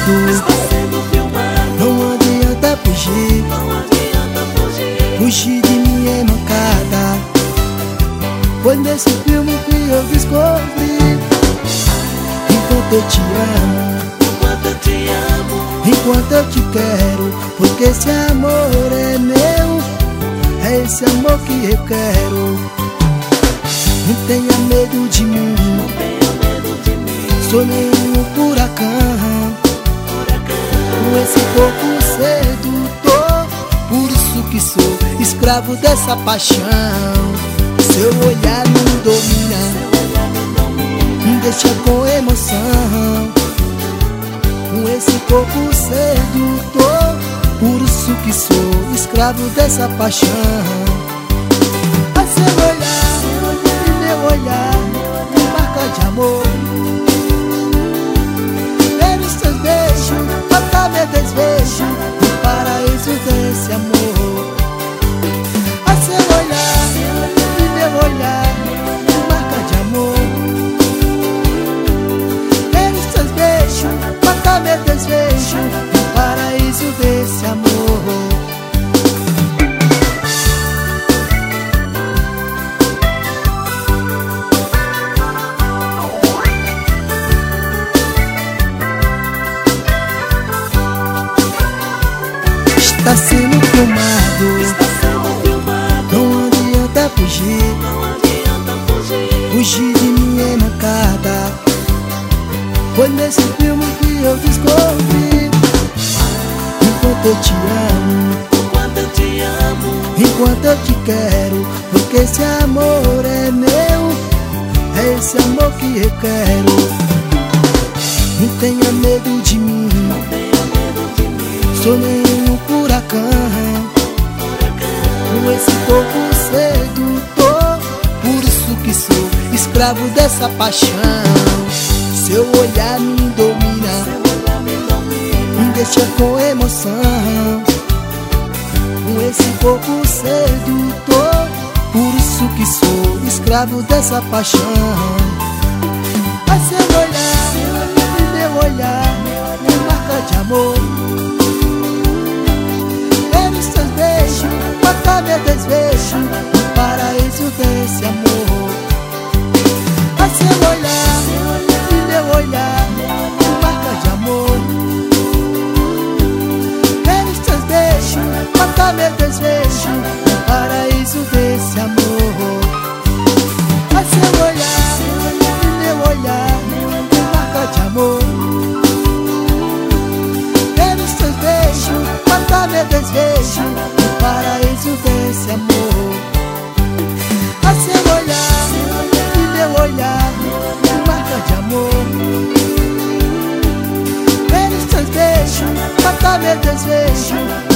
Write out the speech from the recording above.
Não adianta fugir, fugir de mim é mancada. Foi nesse filme que eu descobri. Enquanto eu te amo, enquanto eu te quero, porque esse amor é meu, é esse amor que eu quero. Não tenha medo de mim, sou nenhum furacão, com esse corpo sedutor, por isso que sou escravo dessa paixão. Seu olhar me domina, me deixa com emoção, com esse corpo sedutor, por isso que sou escravo dessa paixão. A seu olhar, e meu olhar, me marca de amor. Ver os seus beijos, matar meu desejo, no paraíso desse amor. A seu olhar, e meu olhar, me marca de amor. Ver os seus beijos, matar meu desejo, no paraíso desse amor. Está sendo filmado, não adianta fugir, fugir de mim é mancada. Foi nesse filme que eu descobri. Enquanto eu te amo, enquanto eu te quero, porque esse amor é meu, é esse amor que eu quero. Não tenha medo de mim, sou nenhum furacão, com esse corpo sedutor, por isso que sou escravo dessa paixão. Seu olhar me domina, me deixa com emoção, com esse corpo sedutor, por isso que sou escravo dessa paixão. A seu olhar, e meu olhar, me marca de amor. Matar meu desejo, no paraíso desse amor. A seu olhar, e meu olhar, me marca de amor. Ver os teus beijos, matar meu desejo, no paraíso desse amor. A seu olhar, e meu olhar, me marca de amor. Ver os teus beijos, matar meu desejo, paraíso desse amor. A seu olhar, e meu olhar, me marca de amor. Ver os teus beijos, matar meu desejo,